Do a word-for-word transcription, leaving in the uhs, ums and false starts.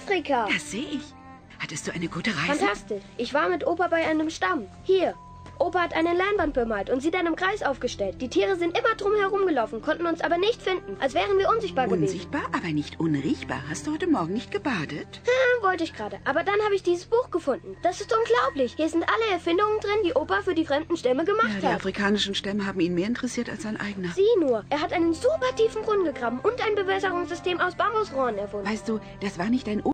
Afrika. Das sehe ich. Hattest du eine gute Reise? Fantastisch. Ich war mit Opa bei einem Stamm. Hier. Opa hat eine Leinwand bemalt und sie dann im Kreis aufgestellt. Die Tiere sind immer drum herum gelaufen, konnten uns aber nicht finden, als wären wir unsichtbar gewesen. Unsichtbar, aber nicht unriechbar. Hast du heute Morgen nicht gebadet? Hm, wollte ich gerade. Aber dann habe ich dieses Buch gefunden. Das ist unglaublich. Hier sind alle Erfindungen drin, die Opa für die fremden Stämme gemacht Ja, die hat. afrikanischen Stämme haben ihn mehr interessiert als sein eigener. Sieh nur, er hat einen super tiefen Brunnen gegraben und ein Bewässerungssystem aus Bambusrohren erfunden. Weißt du, das war nicht ein